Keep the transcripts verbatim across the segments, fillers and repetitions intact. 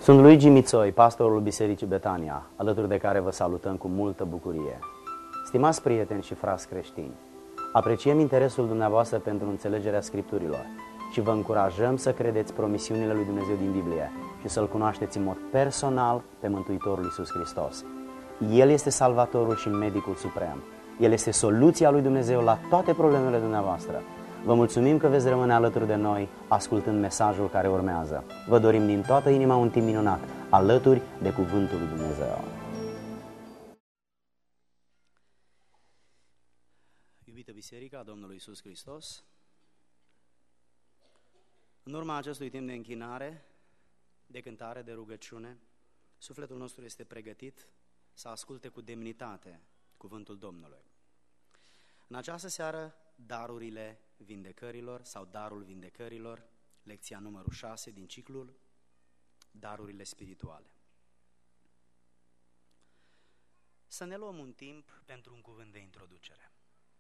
Sunt Luigi Mițoi, pastorul Bisericii Betania, alături de care vă salutăm cu multă bucurie. Stimați prieteni și frați creștini, apreciem interesul dumneavoastră pentru înțelegerea Scripturilor și vă încurajăm să credeți promisiunile lui Dumnezeu din Biblie și să-L cunoașteți în mod personal pe Mântuitorul Iisus Hristos. El este Salvatorul și Medicul Suprem. El este soluția lui Dumnezeu la toate problemele dumneavoastră. Vă mulțumim că veți rămâne alături de noi ascultând mesajul care urmează. Vă dorim din toată inima un timp minunat, alături de Cuvântul lui Dumnezeu. Iubită Biserica Domnului Iisus Hristos, în urma acestui timp de închinare, de cântare, de rugăciune, sufletul nostru este pregătit să asculte cu demnitate Cuvântul Domnului. În această seară, darurile vindecărilor sau darul vindecărilor, lecția numărul șase din ciclul Darurile spirituale. Să ne luăm un timp pentru un cuvânt de introducere.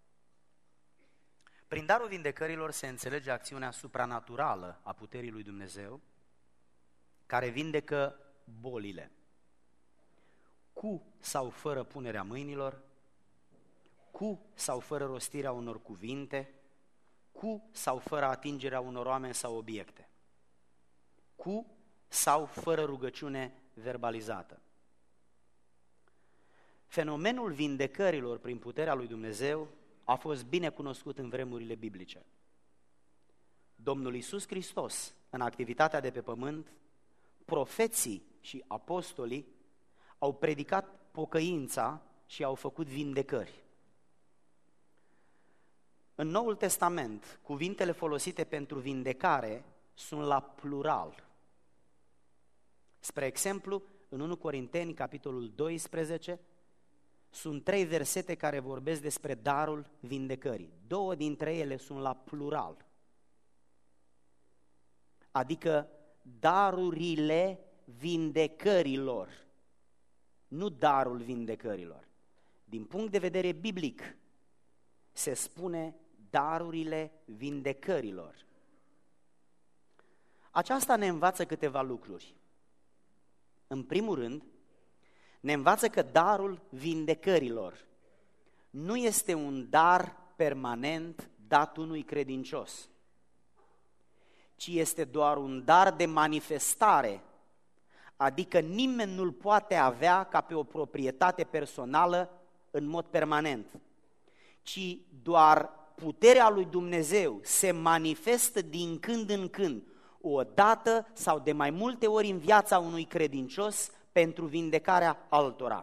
Prin darul vindecărilor se înțelege acțiunea supranaturală a puterii lui Dumnezeu, care vindecă bolile, cu sau fără punerea mâinilor, cu sau fără rostirea unor cuvinte, cu sau fără atingerea unor oameni sau obiecte, cu sau fără rugăciune verbalizată. Fenomenul vindecărilor prin puterea lui Dumnezeu a fost bine cunoscut în vremurile biblice. Domnul Iisus Hristos, în activitatea de pe pământ, profeții și apostolii au predicat pocăința și au făcut vindecări. În Noul Testament, cuvintele folosite pentru vindecare sunt la plural. Spre exemplu, în întâi Corinteni, capitolul doisprezece, sunt trei versete care vorbesc despre darul vindecării. Două dintre ele sunt la plural, adică darurile vindecărilor, nu darul vindecărilor. Din punct de vedere biblic, se spune darurile vindecărilor. Aceasta ne învață câteva lucruri. În primul rând, ne învață că darul vindecărilor nu este un dar permanent dat unui credincios, ci este doar un dar de manifestare, adică nimeni nu-l poate avea ca pe o proprietate personală în mod permanent, ci doar puterea lui Dumnezeu se manifestă din când în când, o dată sau de mai multe ori în viața unui credincios pentru vindecarea altora.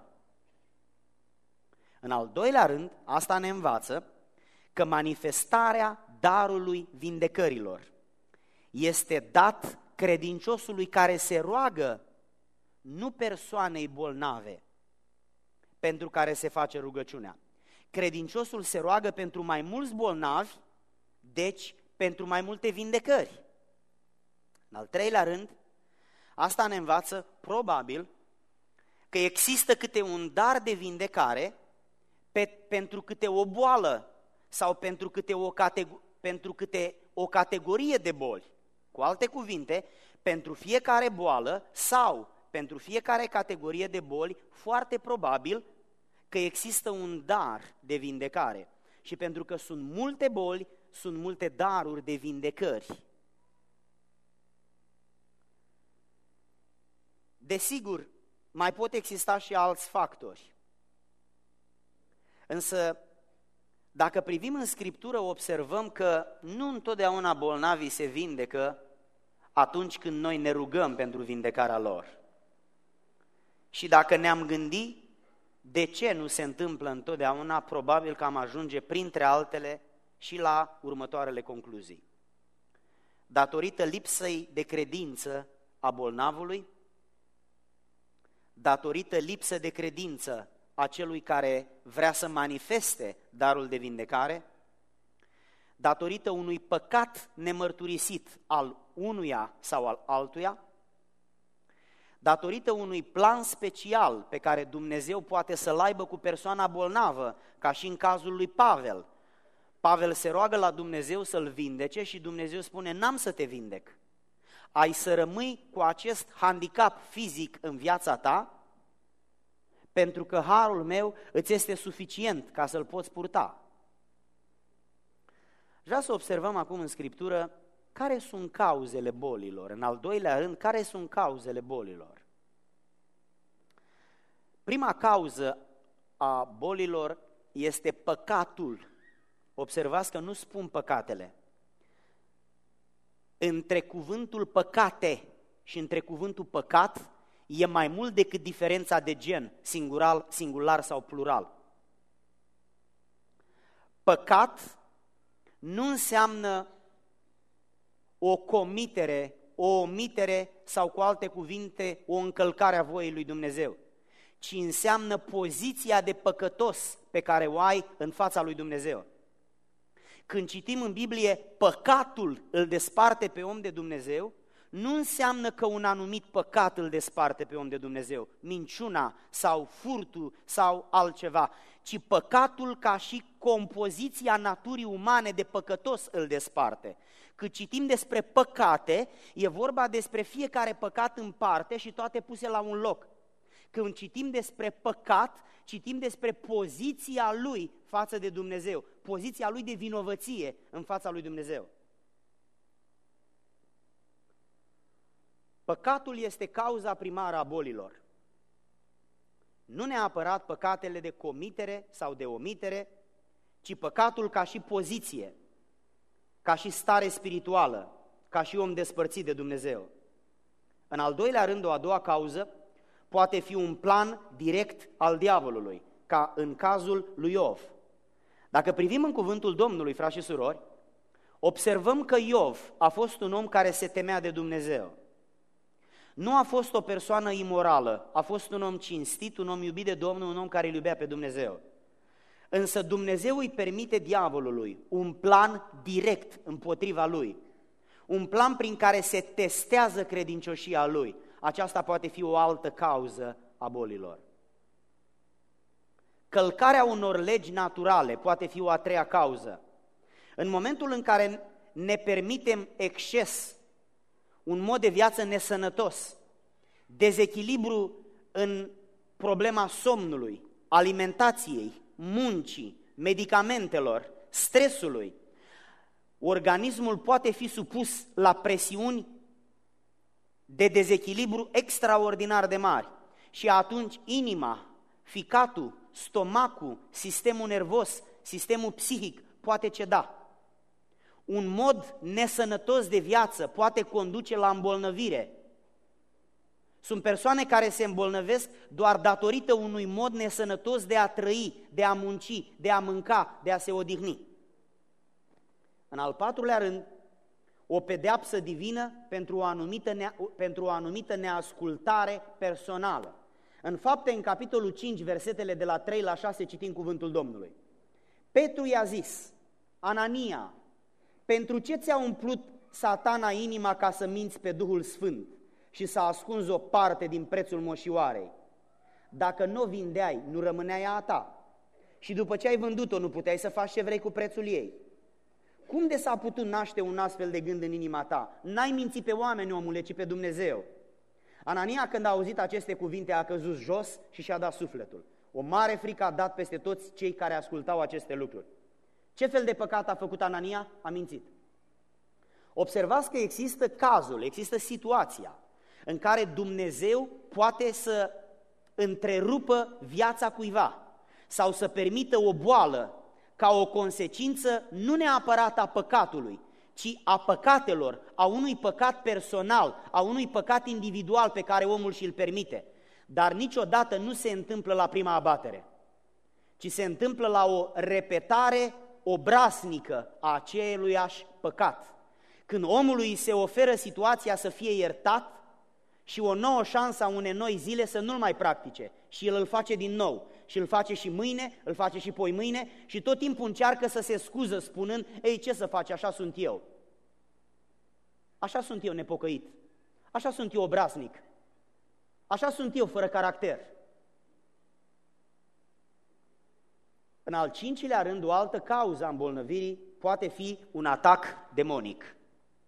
În al doilea rând, asta ne învață că manifestarea darului vindecărilor este dat credinciosului care se roagă, nu persoanei bolnave pentru care se face rugăciunea. Credinciosul se roagă pentru mai mulți bolnavi, deci pentru mai multe vindecări. În al treilea rând, asta ne învață probabil că există câte un dar de vindecare pe, pentru câte o boală sau pentru câte o, catego- pentru câte o categorie de boli. Cu alte cuvinte, pentru fiecare boală sau pentru fiecare categorie de boli, foarte probabil că există un dar de vindecare. Și pentru că sunt multe boli, sunt multe daruri de vindecări. Desigur, mai pot exista și alți factori. Însă, dacă privim în Scriptură, observăm că nu întotdeauna bolnavii se vindecă atunci când noi ne rugăm pentru vindecarea lor. Și dacă ne-am gândit de ce nu se întâmplă întotdeauna, probabil că am ajunge, printre altele, și la următoarele concluzii. Datorită lipsei de credință a bolnavului, datorită lipsă de credință a celui care vrea să manifeste darul de vindecare, datorită unui păcat nemărturisit al unuia sau al altuia, datorită unui plan special pe care Dumnezeu poate să-l aibă cu persoana bolnavă, ca și în cazul lui Pavel. Pavel se roagă la Dumnezeu să-l vindece și Dumnezeu spune, n-am să te vindec. ai să rămâi cu acest handicap fizic în viața ta, pentru că harul meu îți este suficient ca să-l poți purta. Vreau să observăm acum în Scriptură care sunt cauzele bolilor. În al doilea rând, care sunt cauzele bolilor? Prima cauză a bolilor este păcatul. Observați că nu spun păcatele. Între cuvântul păcate și între cuvântul păcat e mai mult decât diferența de gen, singular, singular sau plural. Păcat nu înseamnă o comitere, o omitere sau, cu alte cuvinte, o încălcare a voii lui Dumnezeu, ci înseamnă poziția de păcătos pe care o ai în fața lui Dumnezeu. Când citim în Biblie păcatul îl desparte pe om de Dumnezeu, nu înseamnă că un anumit păcat îl desparte pe om de Dumnezeu, minciuna sau furtul sau altceva, ci păcatul ca și compoziția naturii umane de păcătos îl desparte. Când citim despre păcate, e vorba despre fiecare păcat în parte și toate puse la un loc. Când citim despre păcat, citim despre poziția lui față de Dumnezeu, poziția lui de vinovăție în fața lui Dumnezeu. Păcatul este cauza primară a bolilor. Nu neapărat păcatele de comitere sau de omitere, ci păcatul ca și poziție, ca și stare spirituală, ca și om despărțit de Dumnezeu. În al doilea rând, o a doua cauză, poate fi un plan direct al diavolului, ca în cazul lui Iov. Dacă privim în cuvântul Domnului, frați și surori, observăm că Iov a fost un om care se temea de Dumnezeu. Nu a fost o persoană imorală, a fost un om cinstit, un om iubit de Domnul, un om care îl iubea pe Dumnezeu. Însă Dumnezeu îi permite diavolului un plan direct împotriva lui, un plan prin care se testează credincioșia lui. Aceasta poate fi o altă cauză a bolilor. Călcarea unor legi naturale poate fi o a treia cauză. În momentul în care ne permitem exces, un mod de viață nesănătos, dezechilibru în problema somnului, alimentației, muncii, medicamentelor, stresului, organismul poate fi supus la presiuni de dezechilibru extraordinar de mari și atunci inima, ficatul, stomacul, sistemul nervos, sistemul psihic poate ceda. Un mod nesănătos de viață poate conduce la îmbolnăvire. Sunt persoane care se îmbolnăvesc doar datorită unui mod nesănătos de a trăi, de a munci, de a mânca, de a se odihni. În al patrulea rând, o pedeapsă divină pentru o anumită, nea, pentru o anumită neascultare personală. În Fapte, în capitolul cinci, versetele de la trei la șase, citim cuvântul Domnului. Petru i-a zis: Anania, pentru ce ți-a umplut Satana inima ca să minți pe Duhul Sfânt și să ascunzi o parte din prețul moșioarei? Dacă nu o vindeai, nu rămânea ea a ta. Și după ce ai vândut-o, nu puteai să faci ce vrei cu prețul ei. Cum de s-a putut naște un astfel de gând în inima ta? N-ai mințit pe oameni, omule, ci pe Dumnezeu. Anania, când a auzit aceste cuvinte, a căzut jos și și-a dat sufletul. O mare frică a dat peste toți cei care ascultau aceste lucruri. Ce fel de păcat a făcut Anania? A mințit. Observați că există cazul, există situația în care Dumnezeu poate să întrerupă viața cuiva sau să permită o boală ca o consecință nu neapărat a păcatului, ci a păcatelor, a unui păcat personal, a unui păcat individual pe care omul și-l permite. Dar niciodată nu se întâmplă la prima abatere, ci se întâmplă la o repetare obraznică a aceluiași păcat. Când omului îi se oferă situația să fie iertat și o nouă șansă a unei noi zile să nu-l mai practice și el îl face din nou și îl face și mâine, îl face și poimâine și tot timpul încearcă să se scuză spunând: ei, ce să faci, așa sunt eu. Așa sunt eu nepocăit, așa sunt eu obraznic, așa sunt eu fără caracter. În al cincilea rând, o altă cauză a îmbolnăvirii poate fi un atac demonic.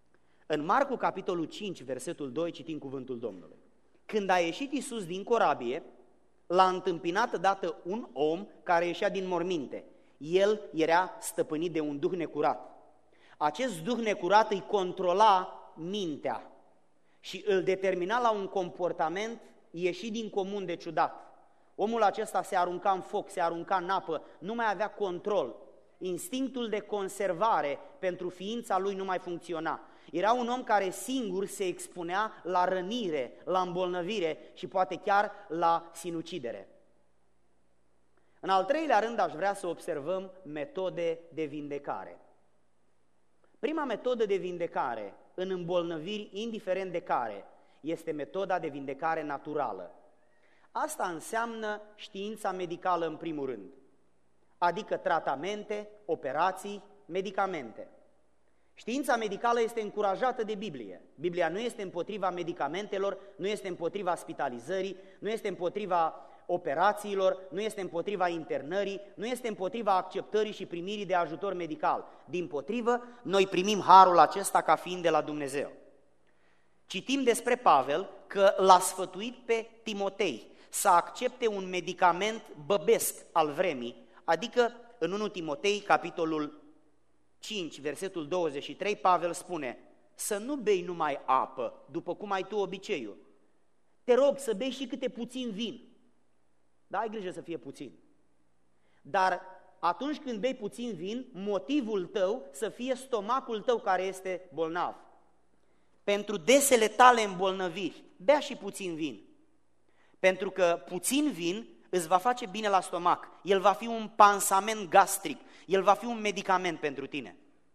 În Marcu, capitolul cinci, versetul doi, citim cuvântul Domnului. Când a ieșit Iisus din corabie, l-a întâmpinat dată un om care ieșea din morminte. El era stăpânit de un duh necurat. Acest duh necurat îi controla mintea și îl determina la un comportament ieșit din comun de ciudat. Omul acesta se arunca în foc, se arunca în apă, nu mai avea control. Instinctul de conservare pentru ființa lui nu mai funcționa. Era un om care singur se expunea la rănire, la îmbolnăvire și poate chiar la sinucidere. În al treilea rând aș vrea să observăm metode de vindecare. Prima metodă de vindecare în îmbolnăviri, indiferent de care, este metoda de vindecare naturală. Asta înseamnă știința medicală în primul rând, adică tratamente, operații, medicamente. Știința medicală este încurajată de Biblie. Biblia nu este împotriva medicamentelor, nu este împotriva spitalizării, nu este împotriva operațiilor, nu este împotriva internării, nu este împotriva acceptării și primirii de ajutor medical. Dimpotrivă, noi primim harul acesta ca fiind de la Dumnezeu. Citim despre Pavel că l-a sfătuit pe Timotei să accepte un medicament băbesc al vremii, adică în întâi Timotei, capitolul cinci, versetul douăzeci și trei, Pavel spune: să nu bei numai apă, după cum ai tu obiceiul. Te rog să bei și câte puțin vin. Da, ai grijă să fie puțin. Dar atunci când bei puțin vin, motivul tău să fie stomacul tău care este bolnav. Pentru desele tale îmbolnăviri, bea și puțin vin. Pentru că puțin vin îți va face bine la stomac. El va fi un pansament gastric. El va fi un medicament pentru tine.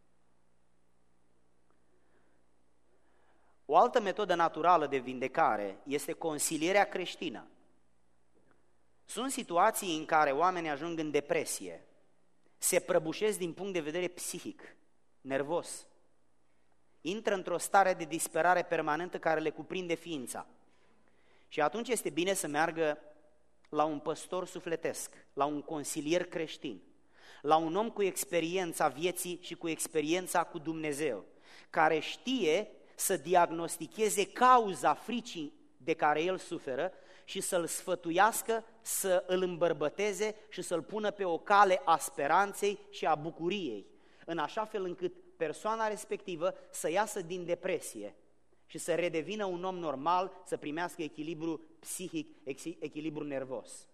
O altă metodă naturală de vindecare este consilierea creștină. Sunt situații în care oamenii ajung în depresie, se prăbușesc din punct de vedere psihic, nervos, intră într-o stare de disperare permanentă care le cuprinde ființa. Și atunci este bine să meargă la un păstor sufletesc, la un consilier creștin, la un om cu experiența vieții și cu experiența cu Dumnezeu, care știe să diagnosticheze cauza fricii de care el suferă și să-l sfătuiască, să îl îmbărbăteze și să-l pună pe o cale a speranței și a bucuriei, în așa fel încât persoana respectivă să iasă din depresie și să redevină un om normal, să primească echilibru psihic, echilibru nervos.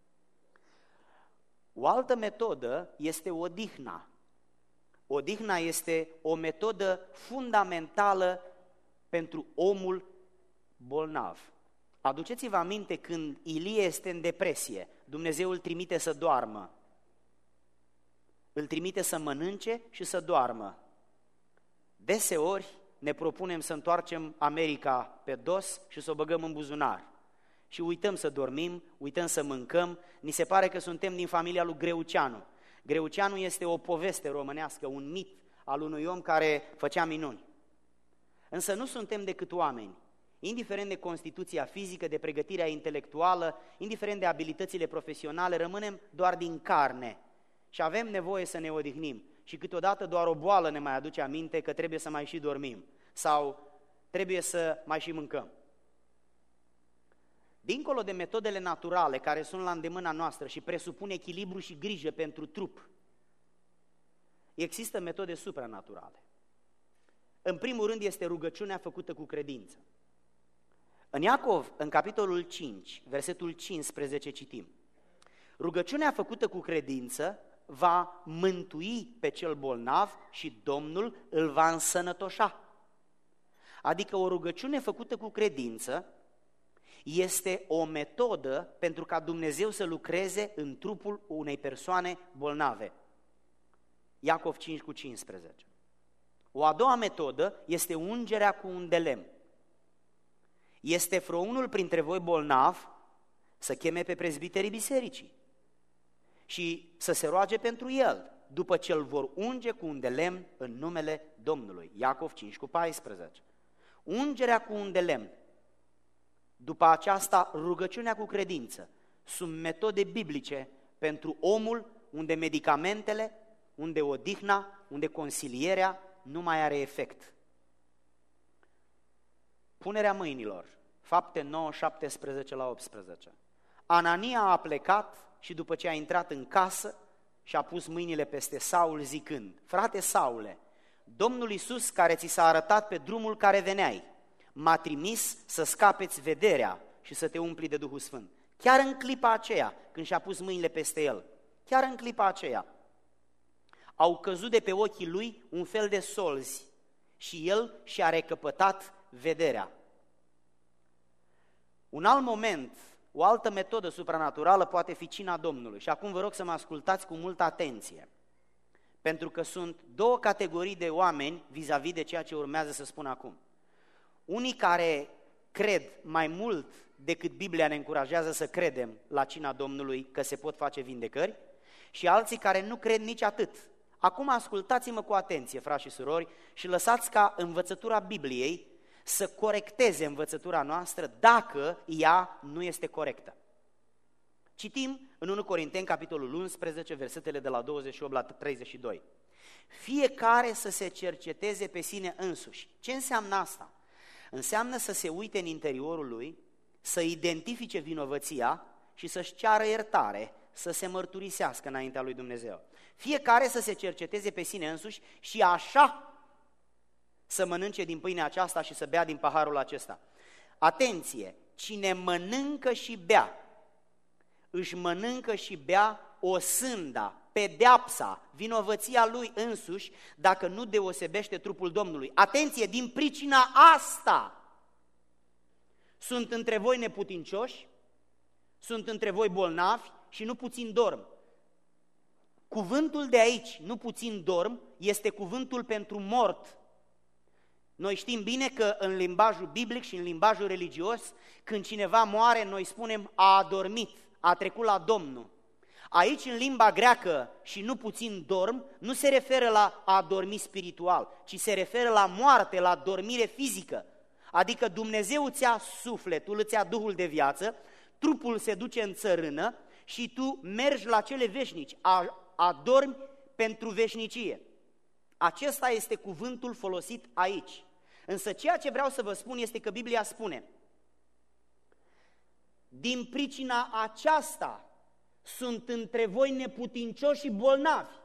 O altă metodă este odihna. Odihna este o metodă fundamentală pentru omul bolnav. Aduceți-vă aminte când Ilie este în depresie, Dumnezeu îl trimite să doarmă. Îl trimite să mănânce și să doarmă. Deseori ne propunem să întoarcem America pe dos și să o băgăm în buzunar. Și uităm să dormim, uităm să mâncăm, ni se pare că suntem din familia lui Greuceanu. Greuceanu este o poveste românească, un mit al unui om care făcea minuni. Însă nu suntem decât oameni. Indiferent de constituția fizică, de pregătirea intelectuală, indiferent de abilitățile profesionale, rămânem doar din carne și avem nevoie să ne odihnim. Și câteodată doar o boală ne mai aduce aminte că trebuie să mai și dormim sau trebuie să mai și mâncăm. Dincolo de metodele naturale care sunt la îndemâna noastră și presupun echilibru și grijă pentru trup, există metode supranaturale. În primul rând este rugăciunea făcută cu credință. În Iacov, în capitolul cinci, versetul cincisprezece, citim: rugăciunea făcută cu credință va mântui pe cel bolnav și Domnul îl va însănătoșa. Adică o rugăciune făcută cu credință este o metodă pentru ca Dumnezeu să lucreze în trupul unei persoane bolnave. Iacov cinci cu cincisprezece. O a doua metodă este ungerea cu un de lemn. Este vreunul printre voi bolnav, să cheme pe prezbiterii bisericii și să se roage pentru el, după ce îl vor unge cu un de lemn în numele Domnului. Iacov cinci cu paisprezece. Ungerea cu un de lemn. După aceasta, rugăciunea cu credință. Sunt metode biblice pentru omul unde medicamentele, unde odihna, unde consilierea nu mai are efect. Punerea mâinilor, Fapte nouă, șaptesprezece la optsprezece. Anania a plecat și după ce a intrat în casă și a pus mâinile peste Saul zicând: frate Saule, Domnul Iisus care ți s-a arătat pe drumul care veneai, m-a trimis să scapeți vederea și să te umpli de Duhul Sfânt. Chiar în clipa aceea, când și-a pus mâinile peste el, chiar în clipa aceea, au căzut de pe ochii lui un fel de solzi și el și-a recăpătat vederea. Un alt moment, o altă metodă supranaturală poate fi cina Domnului. Și acum vă rog să mă ascultați cu multă atenție, pentru că sunt două categorii de oameni vis-a-vis de ceea ce urmează să spun acum. Unii care cred mai mult decât Biblia ne încurajează să credem la cina Domnului că se pot face vindecări, și alții care nu cred nici atât. Acum ascultați-mă cu atenție, frați și surori, și lăsați ca învățătura Bibliei să corecteze învățătura noastră dacă ea nu este corectă. Citim în întâi Corinteni, capitolul unsprezece, versetele de la douăzeci și opt la treizeci și doi. Fiecare să se cerceteze pe sine însuși. Ce înseamnă asta? Înseamnă să se uite în interiorul lui, să identifice vinovăția și să-și ceară iertare, să se mărturisească înaintea lui Dumnezeu. Fiecare să se cerceteze pe sine însuși și așa să mănânce din pâinea aceasta și să bea din paharul acesta. Atenție! Cine mănâncă și bea, își mănâncă și bea osânda, pedeapsa, vinovăția lui însuși, dacă nu deosebește trupul Domnului. Atenție! Din pricina asta sunt între voi neputincioși, sunt între voi bolnavi și nu puțin dorm. Cuvântul de aici, nu puțin dorm, este cuvântul pentru mort. Noi știm bine că în limbajul biblic și în limbajul religios, când cineva moare, noi spunem a adormit, a trecut la Domnul. Aici, în limba greacă și nu puțin dorm, nu se referă la a dormi spiritual, ci se referă la moarte, la dormire fizică. Adică Dumnezeu îți ia sufletul, îți ia Duhul de viață, trupul se duce în țărână și tu mergi la cele veșnici, adormi pentru veșnicie. Acesta este cuvântul folosit aici. Însă ceea ce vreau să vă spun este că Biblia spune: din pricina aceasta sunt între voi neputincioși și bolnavi.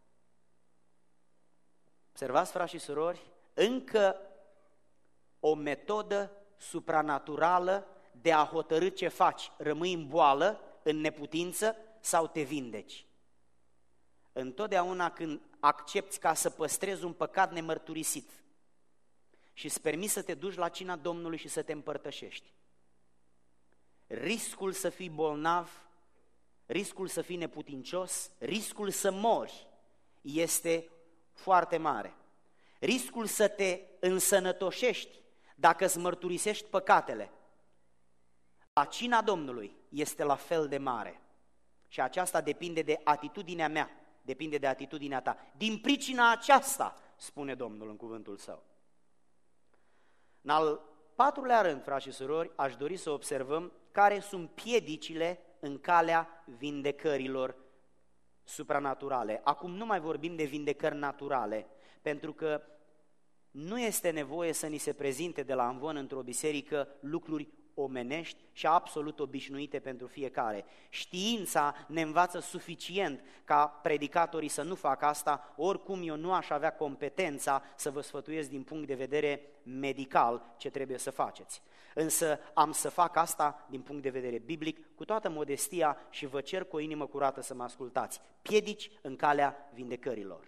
Observați, frați și surori, încă o metodă supranaturală de a hotărî ce faci. Rămâi în boală, în neputință sau te vindeci. Întotdeauna când accepți ca să păstrezi un păcat nemărturisit și îți permiți să te duci la cina Domnului și să te împărtășești, riscul să fii bolnav, riscul să fii neputincios, riscul să mori este foarte mare. Riscul să te însănătoșești dacă îți mărturisești păcatele la cina Domnului este la fel de mare. Și aceasta depinde de atitudinea mea, depinde de atitudinea ta. Din pricina aceasta, spune Domnul în cuvântul Său. În al patrulea rând, frați și surori, aș dori să observăm care sunt piedicile în calea vindecărilor supranaturale. Acum nu mai vorbim de vindecări naturale, pentru că nu este nevoie să ni se prezinte de la amvon într-o biserică lucruri omenești și absolut obișnuite pentru fiecare. Știința ne învață suficient ca predicatorii să nu facă asta, oricum eu nu aș avea competența să vă sfătuiesc din punct de vedere medical ce trebuie să faceți. Însă am să fac asta din punct de vedere biblic, cu toată modestia, și vă cer cu o inimă curată să mă ascultați. Piedici în calea vindecărilor.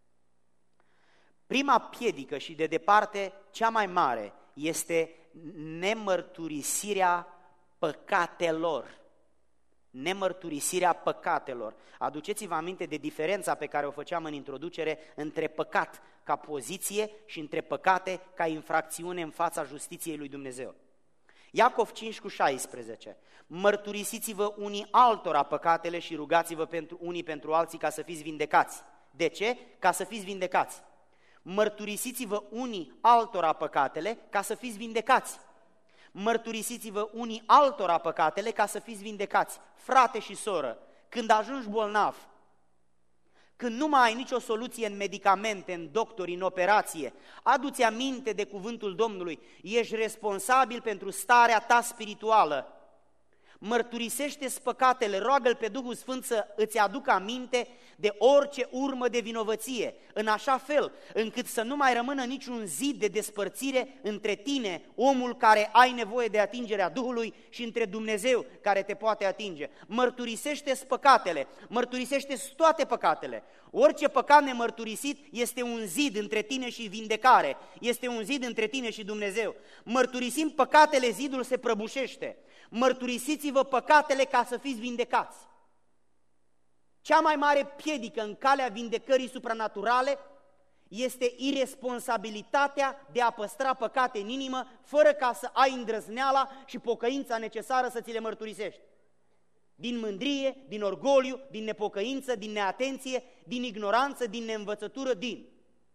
Prima piedică și de departe cea mai mare este nemărturisirea păcatelor. Nemărturisirea păcatelor. Aduceți-vă aminte de diferența pe care o făceam în introducere între păcat ca poziție și între păcate ca infracțiune în fața justiției lui Dumnezeu. Iacov cinci cu șaisprezece. Mărturisiți-vă unii altora păcatele și rugați-vă pentru unii pentru alții ca să fiți vindecați. De ce? Ca să fiți vindecați. Mărturisiți-vă unii altora păcatele ca să fiți vindecați. Mărturisiți-vă unii altora păcatele ca să fiți vindecați. Frate și soră, când ajungi bolnav, când nu mai ai nicio soluție în medicamente, în doctori, în operație, adu-ți aminte de cuvântul Domnului, ești responsabil pentru starea ta spirituală. Mărturisește-ți păcatele, roagă-L pe Duhul Sfânt să îți aducă aminte de orice urmă de vinovăție, în așa fel încât să nu mai rămână niciun zid de despărțire între tine, omul care ai nevoie de atingerea Duhului, și între Dumnezeu care te poate atinge. Mărturisește-ți păcatele, mărturisește-ți toate păcatele. Orice păcat nemărturisit este un zid între tine și vindecare, este un zid între tine și Dumnezeu. Mărturisind păcatele, zidul se prăbușește. Mărturisiți-vă păcatele ca să fiți vindecați. Cea mai mare piedică în calea vindecării supranaturale este iresponsabilitatea de a păstra păcate în inimă, fără ca să ai îndrăzneala și pocăința necesară să ți le mărturisești. Din mândrie, din orgoliu, din nepocăință, din neatenție, din ignoranță, din neînvățătură, din...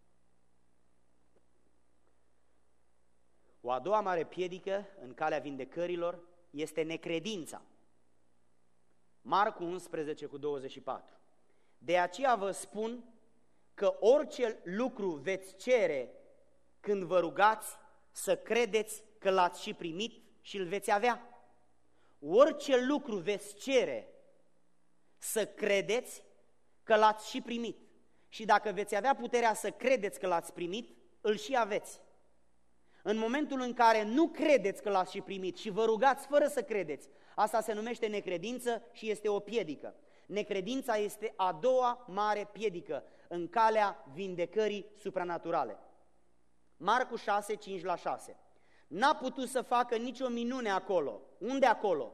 O a doua mare piedică în calea vindecărilor este necredința. Marcu unsprezece cu douăzeci și patru. De aceea vă spun că orice lucru veți cere când vă rugați, să credeți că l-ați și primit și îl veți avea. Orice lucru veți cere, să credeți că l-ați și primit. Și dacă veți avea puterea să credeți că l-ați primit, îl și aveți. În momentul în care nu credeți că l-ați și primit și vă rugați fără să credeți, asta se numește necredință și este o piedică. Necredința este a doua mare piedică în calea vindecării supranaturale. Marcu șase, cinci la șase. N-a putut să facă nicio minune acolo. Unde acolo?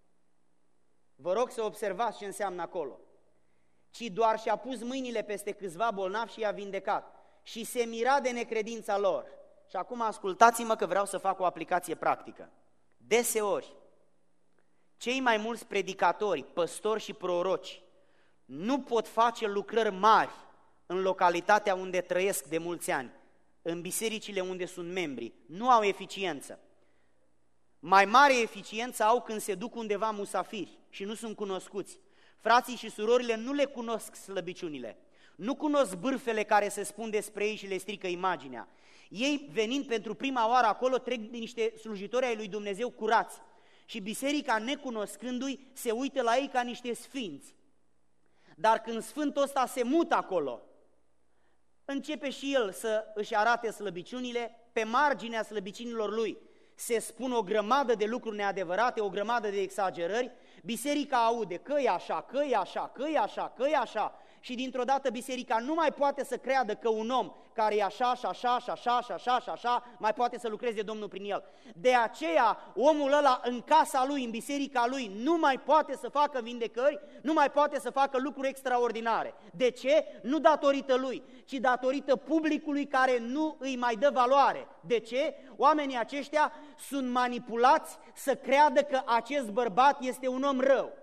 Vă rog să observați ce înseamnă acolo. Ci doar și-a pus mâinile peste câțiva bolnavi și i-a vindecat. Și se mira de necredința lor. Și acum ascultați-mă că vreau să fac o aplicație practică. Deseori, cei mai mulți predicatori, păstori și proroci nu pot face lucrări mari în localitatea unde trăiesc de mulți ani, în bisericile unde sunt membri. Nu au eficiență. Mai mare eficiență au când se duc undeva musafiri și nu sunt cunoscuți. Frații și surorile nu le cunosc slăbiciunile, nu cunosc bârfele care se spun despre ei și le strică imaginea. Ei, venind pentru prima oară acolo, trec din niște slujitori ai lui Dumnezeu curați și biserica, necunoscându-i, se uită la ei ca niște sfinți. Dar când sfântul ăsta se mută acolo, începe și el să își arate slăbiciunile, pe marginea slăbiciunilor lui se spun o grămadă de lucruri neadevărate, o grămadă de exagerări, biserica aude că e așa, că e așa, că e așa, că e așa, și dintr-o dată biserica nu mai poate să creadă că un om care e așa și așa și așa și așa și așa mai poate să lucreze Domnul prin el. De aceea omul ăla în casa lui, în biserica lui, nu mai poate să facă vindecări, nu mai poate să facă lucruri extraordinare. De ce? Nu datorită lui, ci datorită publicului care nu îi mai dă valoare. De ce? Oamenii aceștia sunt manipulați să creadă că acest bărbat este un om rău.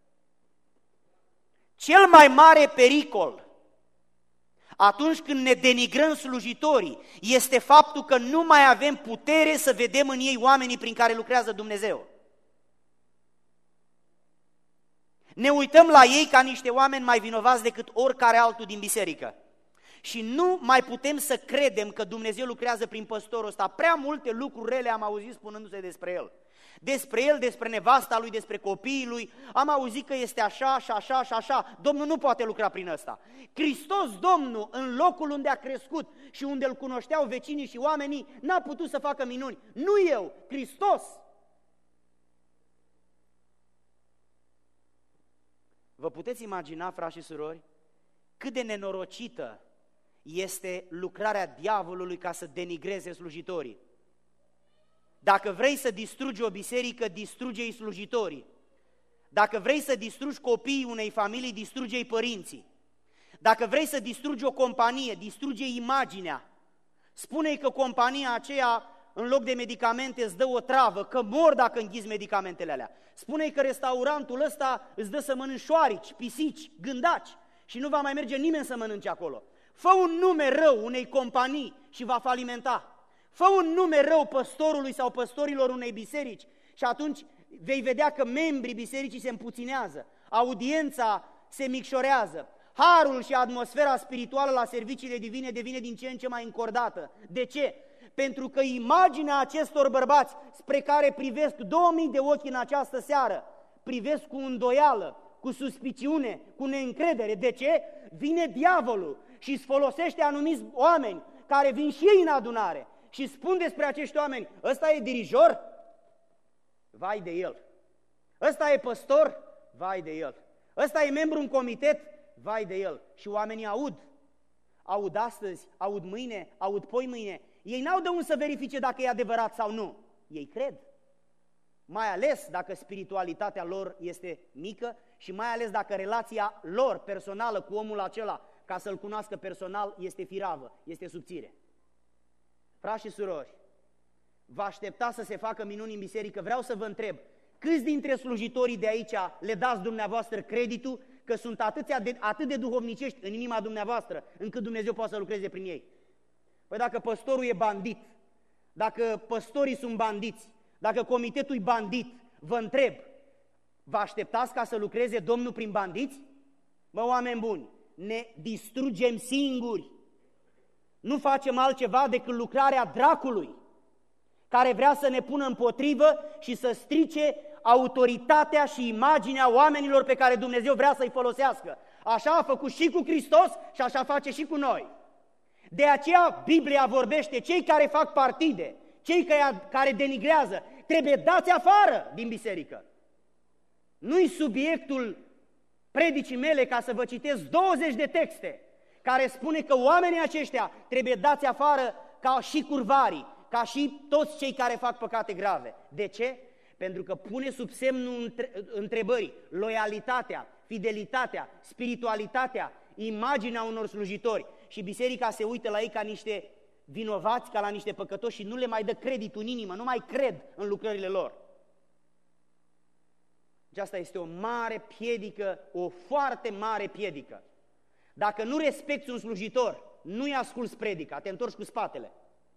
Cel mai mare pericol atunci când ne denigrăm slujitorii este faptul că nu mai avem putere să vedem în ei oamenii prin care lucrează Dumnezeu. Ne uităm la ei ca niște oameni mai vinovați decât oricare altul din biserică. Și nu mai putem să credem că Dumnezeu lucrează prin păstorul ăsta. Prea multe lucruri rele am auzit spunându-se despre el. Despre el, despre nevasta lui, despre copiii lui, am auzit că este așa și așa și așa. Domnul nu poate lucra prin ăsta. Hristos, Domnul, în locul unde a crescut și unde îl cunoșteau vecinii și oamenii, n-a putut să facă minuni. Nu eu, Hristos. Vă puteți imagina, frați și surori, cât de nenorocită este lucrarea diavolului ca să denigreze slujitorii. Dacă vrei să distrugi o biserică, distruge-i slujitorii. Dacă vrei să distrugi copiii unei familii, distruge-i părinții. Dacă vrei să distrugi o companie, distruge-i imaginea. Spune-i că compania aceea, în loc de medicamente, îți dă o travă, că mor dacă înghiți medicamentele alea. Spune-i că restaurantul ăsta îți dă să mănânci șoarici, pisici, gândaci și nu va mai merge nimeni să mănânce acolo. Fă un nume rău unei companii și va falimenta. Fă un nume rău păstorului sau păstorilor unei biserici și atunci vei vedea că membrii bisericii se împuținează, audiența se micșorează, harul și atmosfera spirituală la serviciile divine devine din ce în ce mai încordată. De ce? Pentru că imaginea acestor bărbați spre care privesc două mii de ochi în această seară, privesc cu îndoială, cu suspiciune, cu neîncredere. De ce? Vine diavolul și îți folosește anumiți oameni care vin și ei în adunare și spun despre acești oameni: ăsta e dirijor? Vai de el! Ăsta e păstor? Vai de el! Ăsta e membru în comitet? Vai de el! Și oamenii aud. Aud astăzi, aud mâine, aud poi mâine. Ei n-au de unde să verifice dacă e adevărat sau nu. Ei cred. Mai ales dacă spiritualitatea lor este mică și mai ales dacă relația lor personală cu omul acela, ca să-l cunoască personal, este firavă, este subțire. Frați și surori, vă aștepta să se facă minuni în biserică? Vreau să vă întreb, câți dintre slujitorii de aici le dați dumneavoastră creditul că sunt atâția de, atât de duhovnicești în inima dumneavoastră, încât Dumnezeu poate să lucreze prin ei? Păi dacă păstorul e bandit, dacă păstorii sunt bandiți, dacă comitetul e bandit, vă întreb, vă așteptați ca să lucreze Domnul prin bandiți? Mă, oameni buni, ne distrugem singuri. Nu facem altceva decât lucrarea dracului, care vrea să ne pună împotrivă și să strice autoritatea și imaginea oamenilor pe care Dumnezeu vrea să-i folosească. Așa a făcut și cu Hristos și așa face și cu noi. De aceea Biblia vorbește: cei care fac partide, cei care denigrează, trebuie dați afară din biserică. Nu-i subiectul predicii mele ca să vă citesc douăzeci de texte care spune că oamenii aceștia trebuie dați afară ca și curvarii, ca și toți cei care fac păcate grave. De ce? Pentru că pune sub semnul întrebării loialitatea, fidelitatea, spiritualitatea, imaginea unor slujitori și biserica se uită la ei ca niște vinovați, ca la niște păcătoși și nu le mai dă credit în inimă, nu mai cred în lucrările lor. Aceasta este o mare piedică, o foarte mare piedică. Dacă nu respecti un slujitor, nu-i asculți predica, te întorci cu spatele.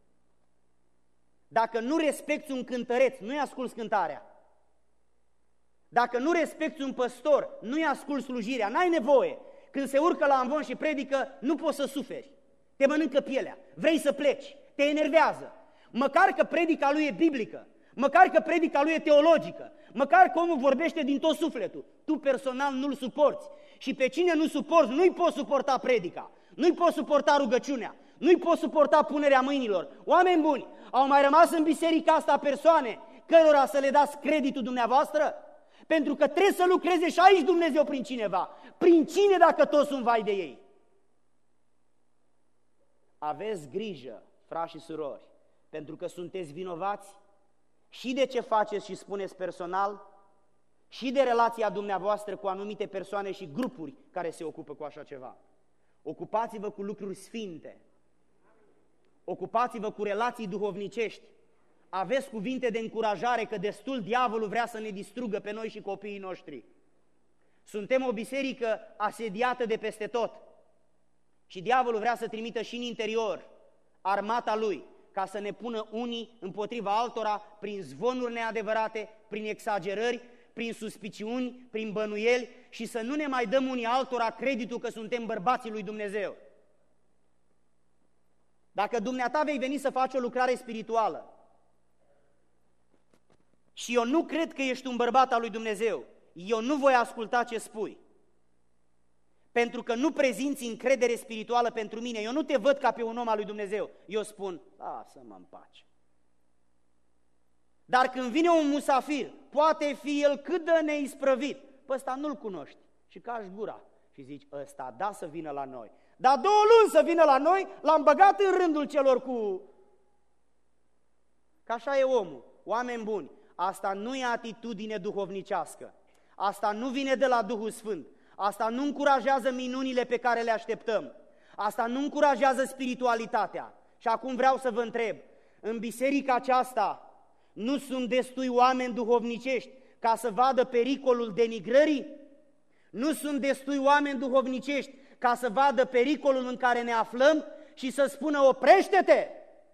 Dacă nu respecti un cântăreț, nu-i asculți cântarea. Dacă nu respecti un păstor, nu-i asculți slujirea, n-ai nevoie. Când se urcă la amvon și predică, nu poți să suferi. Te mănâncă pielea, vrei să pleci, te enervează. Măcar că predica lui e biblică, măcar că predica lui e teologică, măcar că omul vorbește din tot sufletul, tu personal nu-l suporți. Și pe cine nu suporți, nu-i poți suporta predica, nu-i poți suporta rugăciunea, nu-i poți suporta punerea mâinilor. Oameni buni, au mai rămas în biserica asta persoane cărora să le dați creditul dumneavoastră? Pentru că trebuie să lucreze și aici Dumnezeu prin cineva. Prin cine dacă toți sunt vai de ei? Aveți grijă, frați și surori, pentru că sunteți vinovați și de ce faceți și spuneți personal, și de relația dumneavoastră cu anumite persoane și grupuri care se ocupă cu așa ceva. Ocupați-vă cu lucruri sfinte, ocupați-vă cu relații duhovnicești, aveți cuvinte de încurajare că destul diavolul vrea să ne distrugă pe noi și copiii noștri. Suntem o biserică asediată de peste tot și diavolul vrea să trimită și în interior armata lui ca să ne pună unii împotriva altora prin zvonuri neadevărate, prin exagerări, prin suspiciuni, prin bănuieli și să nu ne mai dăm unii altora creditul că suntem bărbații lui Dumnezeu. Dacă dumneata vei veni să faci o lucrare spirituală și eu nu cred că ești un bărbat al lui Dumnezeu, eu nu voi asculta ce spui, pentru că nu prezinți încredere spirituală pentru mine, eu nu te văd ca pe un om al lui Dumnezeu, eu spun, lasă-mă în pace. Dar când vine un musafir, poate fi el cât de neisprăvit, pe ăsta nu-l cunoști și cași gura și zici, ăsta da să vină la noi. Dar două luni să vină la noi, l-am băgat în rândul celor cu... Că așa e omul, oameni buni, asta nu e atitudine duhovnicească, asta nu vine de la Duhul Sfânt, asta nu încurajează minunile pe care le așteptăm, asta nu încurajează spiritualitatea. Și acum vreau să vă întreb, în biserica aceasta nu sunt destui oameni duhovnicești ca să vadă pericolul denigrării? Nu sunt destui oameni duhovnicești ca să vadă pericolul în care ne aflăm și să spună oprește-te,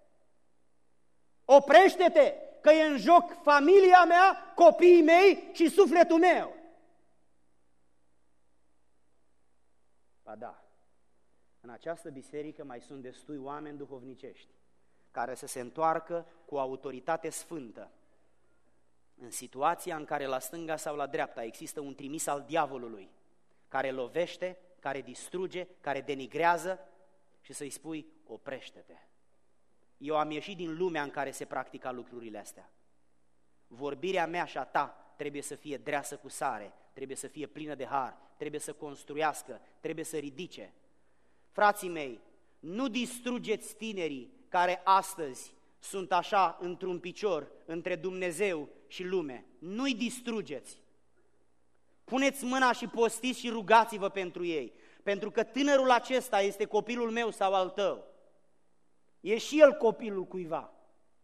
oprește-te, că e în joc familia mea, copiii mei și sufletul meu. Ba da, în această biserică mai sunt destui oameni duhovnicești care să se întoarcă cu autoritate sfântă. În situația în care la stânga sau la dreapta există un trimis al diavolului, care lovește, care distruge, care denigrează, și să-i spui, oprește-te. Eu am ieșit din lumea în care se practica lucrurile astea. Vorbirea mea și a ta trebuie să fie dreasă cu sare, trebuie să fie plină de har, trebuie să construiască, trebuie să ridice. Frații mei, nu distrugeți tinerii care astăzi sunt așa într-un picior între Dumnezeu și lume. Nu-i distrugeți. Puneți mâna și postiți și rugați-vă pentru ei, pentru că tânărul acesta este copilul meu sau al tău. E și el copilul cuiva.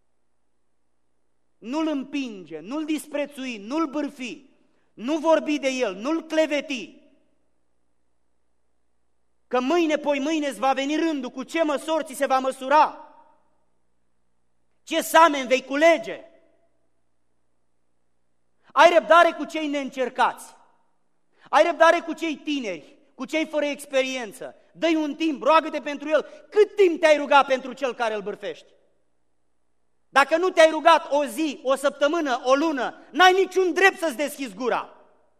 Nu-l împinge, nu-l disprețui, nu-l bârfi, nu vorbi de el, nu-l cleveti. Că mâine, poi mâine îți va veni rândul, cu ce măsori ți se va măsura, ce samen vei culege. Ai răbdare cu cei neîncercați, ai răbdare cu cei tineri, cu cei fără experiență. Dă-i un timp, roagă-te pentru el. Cât timp te-ai rugat pentru cel care îl bârfești? Dacă nu te-ai rugat o zi, o săptămână, o lună, n-ai niciun drept să-ți deschizi gura.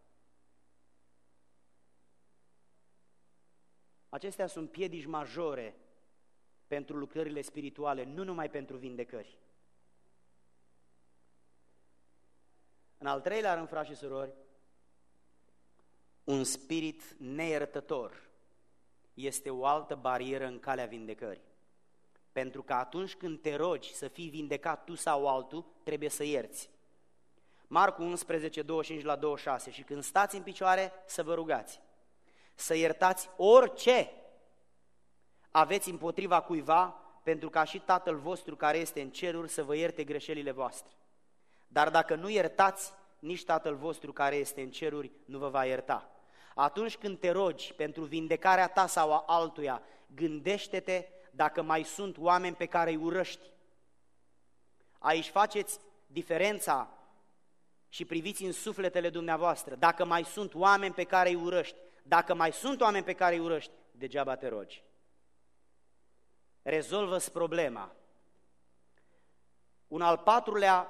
Acestea sunt piedici majore pentru lucrările spirituale, nu numai pentru vindecări. În al treilea rând, frați și surori, un spirit neiertător este o altă barieră în calea vindecării. Pentru că atunci când te rogi să fii vindecat tu sau altul, trebuie să ierți. Marcu unsprezece, douăzeci și cinci la douăzeci și șase, și când stați în picioare să vă rugați, să iertați orice aveți împotriva cuiva, pentru ca și Tatăl vostru care este în ceruri să vă ierte greșelile voastre. Dar dacă nu iertați, nici Tatăl vostru care este în ceruri nu vă va ierta. Atunci când te rogi pentru vindecarea ta sau a altuia, gândește-te dacă mai sunt oameni pe care îi urăști. Aici faceți diferența și priviți în sufletele dumneavoastră. Dacă mai sunt oameni pe care îi urăști, dacă mai sunt oameni pe care îi urăști, degeaba te rogi. Rezolvă-ți problema. Un al patrulea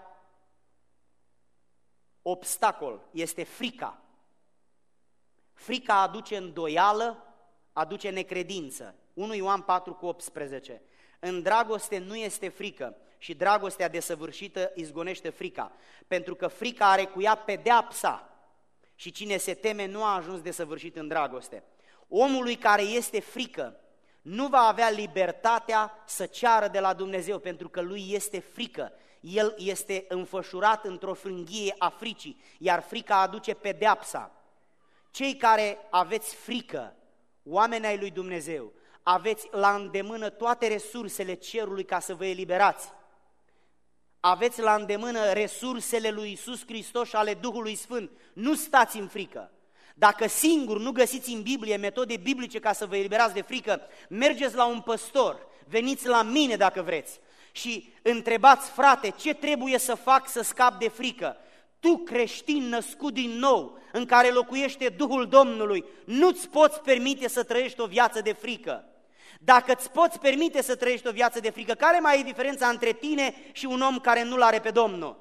obstacol este frica. Frica aduce îndoială, aduce necredință. unu Ioan patru cu optsprezece. În dragoste nu este frică și dragostea desăvârșită izgonește frica, pentru că frica are cu ea pedeapsa și cine se teme nu a ajuns desăvârșit în dragoste. Omului care este frică nu va avea libertatea să ceară de la Dumnezeu, pentru că lui este frică. El este înfășurat într-o frânghie a fricii, iar frica aduce pedeapsa. Cei care aveți frică, oameni ai lui Dumnezeu, aveți la îndemână toate resursele cerului ca să vă eliberați. Aveți la îndemână resursele lui Iisus Hristos și ale Duhului Sfânt. Nu stați în frică. Dacă singur nu găsiți în Biblie metode biblice ca să vă eliberați de frică, mergeți la un păstor, veniți la mine dacă vreți și întrebați, frate, ce trebuie să fac să scap de frică? Tu, creștin născut din nou, în care locuiește Duhul Domnului, nu-ți poți permite să trăiești o viață de frică. Dacă îți poți permite să trăiești o viață de frică, care mai e diferența între tine și un om care nu-L are pe Domnul?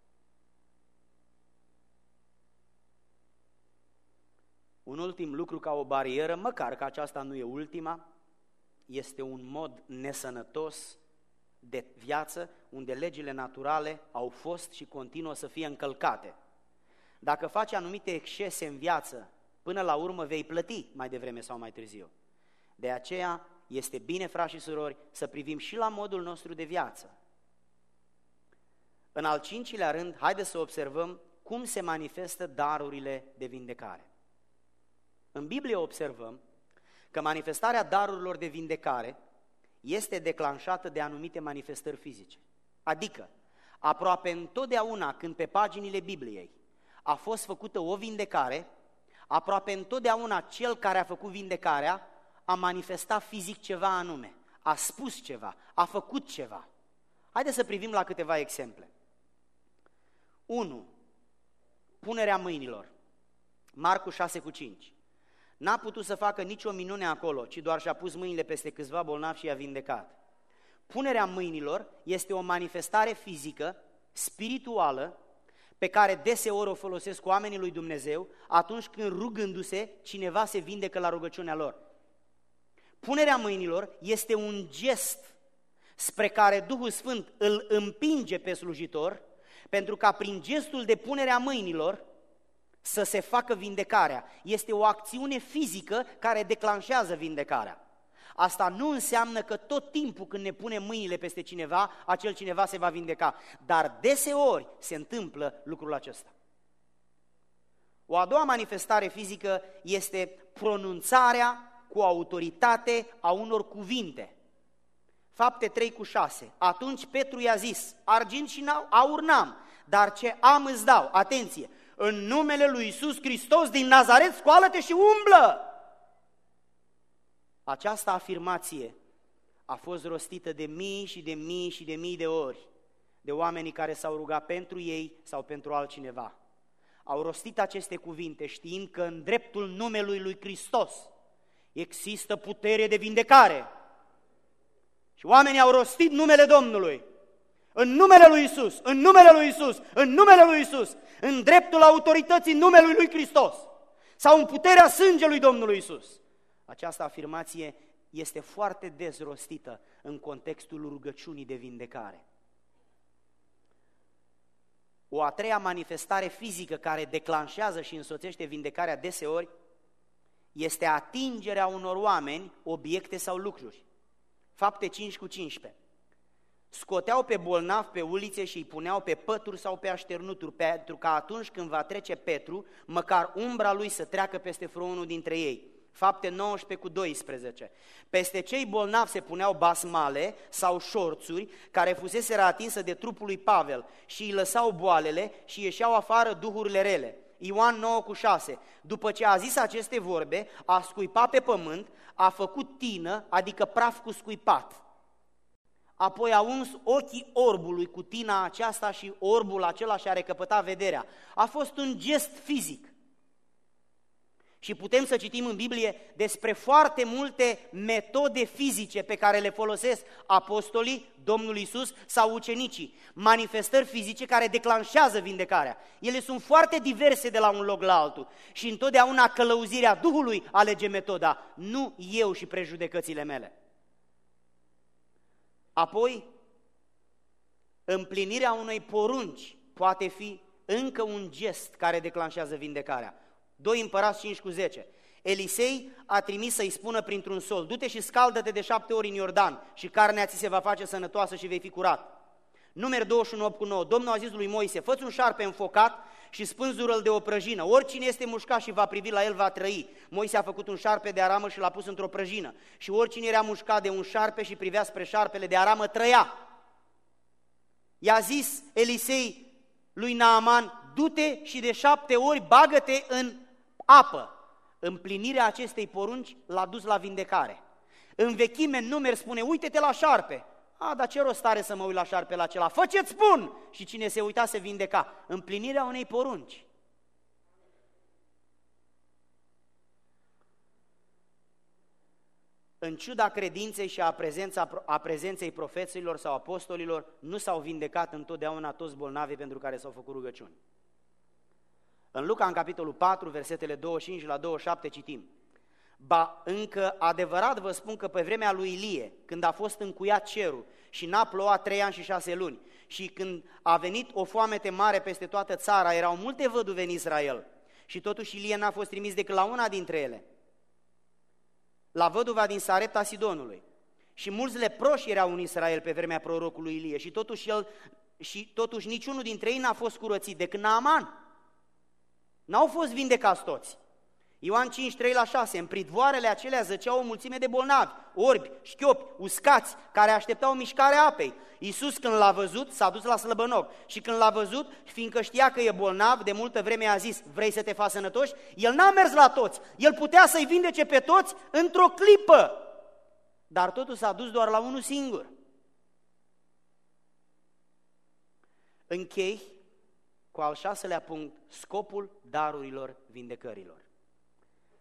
Un ultim lucru ca o barieră, măcar că aceasta nu e ultima, este un mod nesănătos de viață, unde legile naturale au fost și continuă să fie încălcate. Dacă faci anumite excese în viață, până la urmă vei plăti mai devreme sau mai târziu. De aceea este bine, frați și surori, să privim și la modul nostru de viață. În al cincilea rând, haideți să observăm cum se manifestă darurile de vindecare. În Biblie observăm că manifestarea darurilor de vindecare este declanșată de anumite manifestări fizice. Adică, aproape întotdeauna când pe paginile Bibliei a fost făcută o vindecare, aproape întotdeauna cel care a făcut vindecarea a manifestat fizic ceva anume, a spus ceva, a făcut ceva. Haideți să privim la câteva exemple. unu. Punerea mâinilor. Marcu șase cu cinci. N-a putut să facă nicio minune acolo, ci doar și-a pus mâinile peste câțiva bolnavi și i-a vindecat. Punerea mâinilor este o manifestare fizică, spirituală, pe care deseori o folosesc oamenii lui Dumnezeu atunci când, rugându-se, cineva se vindecă la rugăciunea lor. Punerea mâinilor este un gest spre care Duhul Sfânt îl împinge pe slujitor, pentru ca prin gestul de punere a mâinilor să se facă vindecarea. Este o acțiune fizică care declanșează vindecarea. Asta nu înseamnă că tot timpul când ne punem mâinile peste cineva, acel cineva se va vindeca. Dar deseori se întâmplă lucrul acesta. O a doua manifestare fizică este pronunțarea cu autoritate a unor cuvinte. Fapte trei cu șase. Atunci Petru i-a zis, argint și aur n-am, dar ce am îți dau, atenție, în numele lui Iisus Hristos din Nazaret, scoală-te și umblă! Această afirmație a fost rostită de mii și de mii și de mii de ori de oamenii care s-au rugat pentru ei sau pentru altcineva. Au rostit aceste cuvinte știind că în dreptul numelui lui Hristos există putere de vindecare. Și oamenii au rostit numele Domnului, în numele lui Iisus, în numele lui Iisus, în numele lui Iisus, în dreptul autorității numelui lui Hristos sau în puterea sângelui Domnului Iisus. Această afirmație este foarte des rostită în contextul rugăciunii de vindecare. O a treia manifestare fizică care declanșează și însoțește vindecarea deseori este atingerea unor oameni, obiecte sau lucruri. Fapte cinci cu cincisprezece. Scoteau pe bolnavi pe ulițe și îi puneau pe pături sau pe așternuturi, pentru că atunci când va trece Petru, măcar umbra lui să treacă peste vreunul dintre ei. Fapte nouăsprezece cu doisprezece. Peste cei bolnavi se puneau basmale sau șorțuri care fuseseră atinsă de trupul lui Pavel și îi lăsau boalele și ieșeau afară duhurile rele. Ioan nouă cu șase. După ce a zis aceste vorbe, a scuipat pe pământ, a făcut tină, adică praf cu scuipat. Apoi a uns ochii orbului cu tina aceasta și orbul acela și-a recăpătat vederea. A fost un gest fizic. Și putem să citim în Biblie despre foarte multe metode fizice pe care le folosesc apostolii, Domnul Iisus sau ucenicii, manifestări fizice care declanșează vindecarea. Ele sunt foarte diverse de la un loc la altul și întotdeauna călăuzirea Duhului alege metoda, nu eu și prejudecățile mele. Apoi, împlinirea unei porunci poate fi încă un gest care declanșează vindecarea. doi Împărați cinci cu zece. Elisei a trimis să-i spună printr-un sol, du-te și scaldă-te de șapte ori în Iordan și carnea ți se va face sănătoasă și vei fi curat. Numeri douăzeci și unu opt cu nouă. Domnul a zis lui Moise, fă-ți un șarpe înfocat și spânzură-l de o prăjină. Oricine este mușcat și va privi la el va trăi. Moise a făcut un șarpe de aramă și l-a pus într-o prăjină. Și oricine era mușcat de un șarpe și privea spre șarpele de aramă trăia. I-a zis Elisei lui Naaman, du-te și de șapte ori bagă-te în apă. Împlinirea acestei porunci l-a dus la vindecare. În vechime, în Numeri spune, uite-te la șarpe. A, dar ce rost are să mă uit la șarpele acela? Fă ce-ți spun! Și cine se uita se vindeca. Împlinirea unei porunci. În ciuda credinței și a, prezența, a prezenței profeților sau apostolilor, nu s-au vindecat întotdeauna toți bolnavii pentru care s-au făcut rugăciuni. În Luca, în capitolul patru, versetele douăzeci și cinci la douăzeci și șapte, citim: ba, încă adevărat vă spun că pe vremea lui Ilie, când a fost încuiat cerul și n-a plouat trei ani și șase luni, și când a venit o foamete mare peste toată țara, erau multe văduve în Israel, și totuși Ilie n-a fost trimis decât la una dintre ele, la văduva din Sarepta Sidonului. Și mulți leproși erau în Israel pe vremea prorocului Ilie, și totuși, el, și totuși niciunul dintre ei n-a fost curățit decât Naaman. N-au fost vindecați toți. Ioan cinci, trei la șase, în pridvoarele acelea zăceau o mulțime de bolnavi, orbi, șchiopi, uscați, care așteptau mișcarea apei. Iisus, când l-a văzut, s-a dus la slăbănoc și când l-a văzut, fiindcă știa că e bolnav, de multă vreme a zis, vrei să te faci sănătoși? El n-a mers la toți, el putea să-i vindece pe toți într-o clipă, dar totul s-a dus doar la unul singur. Închei cu al șaselea punct, scopul darurilor vindecărilor.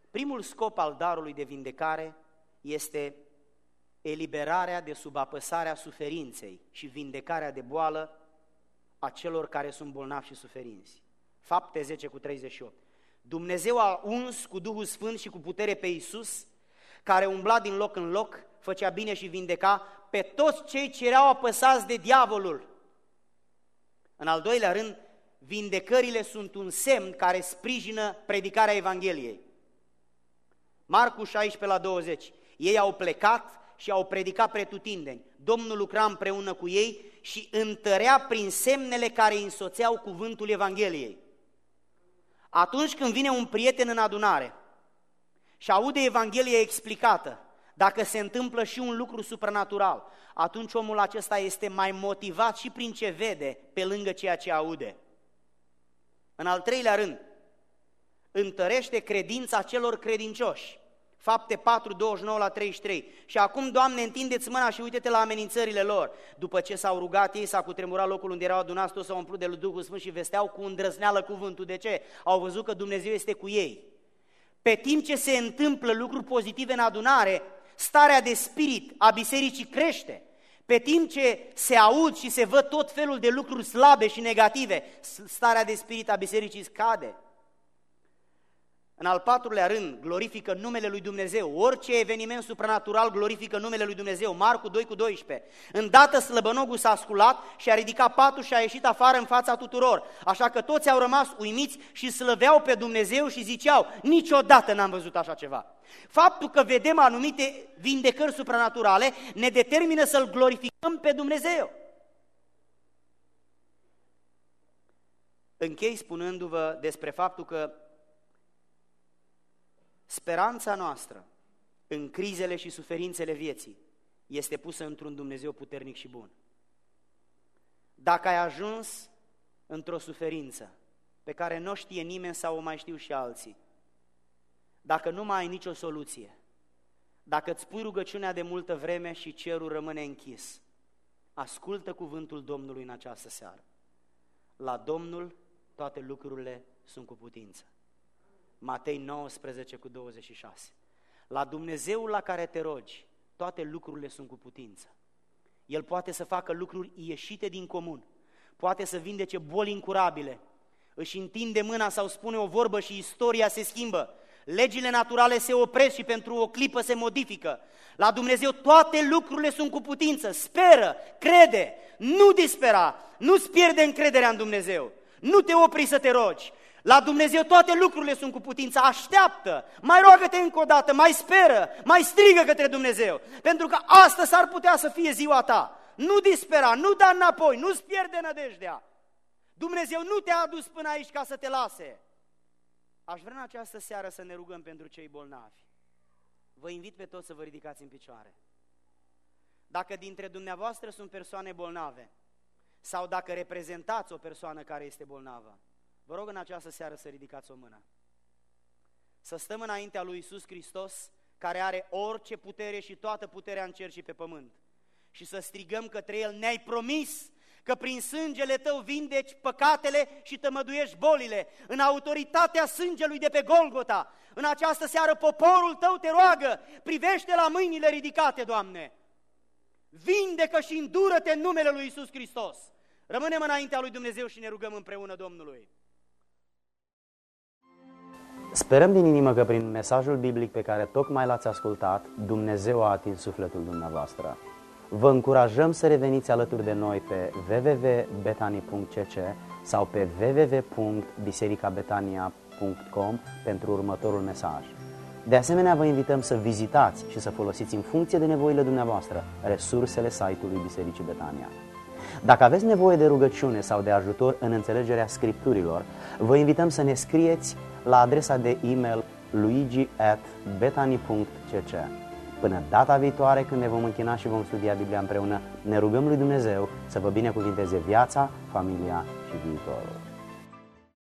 Primul scop al darului de vindecare este eliberarea de sub apăsarea suferinței și vindecarea de boală a celor care sunt bolnavi și suferinți. Fapte zece cu treizeci și opt. Dumnezeu a uns cu Duhul Sfânt și cu putere pe Iisus, care umbla din loc în loc, făcea bine și vindeca pe toți cei ce erau apăsați de diavolul. În al doilea rând, vindecările sunt un semn care sprijină predicarea Evangheliei. Marcu șaisprezece la douăzeci. Ei au plecat și au predicat pretutindeni. Domnul lucra împreună cu ei și întărea prin semnele care însoțeau cuvântul Evangheliei. Atunci când vine un prieten în adunare și aude Evanghelia explicată, dacă se întâmplă și un lucru supranatural, atunci omul acesta este mai motivat și prin ce vede pe lângă ceea ce aude. În al treilea rând, întărește credința celor credincioși. Fapte patru, douăzeci și nouă la treizeci și trei. Și acum, Doamne, întindeți mâna și uite-te la amenințările lor. După ce s-au rugat ei, s-a cutremurat locul unde erau adunați, toți s-au umplut de Duhul Sfânt și vesteau cu îndrăzneală cuvântul. De ce? Au văzut că Dumnezeu este cu ei. Pe timp ce se întâmplă lucruri pozitive în adunare, starea de spirit a bisericii crește. Pe timp ce se aud și se văd tot felul de lucruri slabe și negative, starea de spirit a bisericii scade. În al patrulea rând, glorifică numele lui Dumnezeu. Orice eveniment supranatural glorifică numele lui Dumnezeu. Marcu doi cu doisprezece. Îndată slăbănogul s-a sculat și a ridicat patul și a ieșit afară în fața tuturor. Așa că toți au rămas uimiți și slăveau pe Dumnezeu și ziceau, niciodată n-am văzut așa ceva. Faptul că vedem anumite vindecări supranaturale ne determină să-L glorificăm pe Dumnezeu. Închei spunându-vă despre faptul că speranța noastră în crizele și suferințele vieții este pusă într-un Dumnezeu puternic și bun. Dacă ai ajuns într-o suferință pe care nu o știe nimeni sau o mai știu și alții, dacă nu mai ai nicio soluție, dacă îți pui rugăciunea de multă vreme și cerul rămâne închis, ascultă cuvântul Domnului în această seară. La Domnul toate lucrurile sunt cu putință. Matei nouăsprezece cu douăzeci și șase. La Dumnezeul la care te rogi, toate lucrurile sunt cu putință. El poate să facă lucruri ieșite din comun, poate să vindece boli incurabile, își întinde mâna sau spune o vorbă și istoria se schimbă, legile naturale se opresc și pentru o clipă se modifică. La Dumnezeu toate lucrurile sunt cu putință, speră, crede, nu dispera, nu-ți pierde încrederea în Dumnezeu, nu te opri să te rogi. La Dumnezeu toate lucrurile sunt cu putință, așteaptă, mai roagă-te încă o dată, mai speră, mai strigă către Dumnezeu, pentru că asta s-ar putea să fie ziua ta. Nu dispera, nu da înapoi, nu-ți pierde nădejdea. Dumnezeu nu te-a adus până aici ca să te lase. Aș vrea în această seară să ne rugăm pentru cei bolnavi. Vă invit pe toți să vă ridicați în picioare. Dacă dintre dumneavoastră sunt persoane bolnave sau dacă reprezentați o persoană care este bolnavă, vă rog în această seară să ridicați o mână. Să stăm înaintea lui Iisus Hristos, care are orice putere și toată puterea în cer și pe pământ. Și să strigăm către El, ne-ai promis că prin sângele Tău vindeci păcatele și tămăduiești bolile. În autoritatea sângelui de pe Golgota, în această seară poporul Tău te roagă, privește la mâinile ridicate, Doamne. Vindecă și îndură-te în numele lui Iisus Hristos. Rămânem înaintea lui Dumnezeu și ne rugăm împreună Domnului. Sperăm din inimă că prin mesajul biblic pe care tocmai l-ați ascultat, Dumnezeu a atins sufletul dumneavoastră. Vă încurajăm să reveniți alături de noi pe w w w punct betani punct c c sau pe w w w punct biserica betania punct com pentru următorul mesaj. De asemenea, vă invităm să vizitați și să folosiți în funcție de nevoile dumneavoastră resursele site-ului Bisericii Betania. Dacă aveți nevoie de rugăciune sau de ajutor în înțelegerea Scripturilor, vă invităm să ne scrieți la adresa de e-mail luigi at betani punct c c. Până data viitoare, când ne vom închina și vom studia Biblia împreună, ne rugăm lui Dumnezeu să vă binecuvinteze viața, familia și viitorul.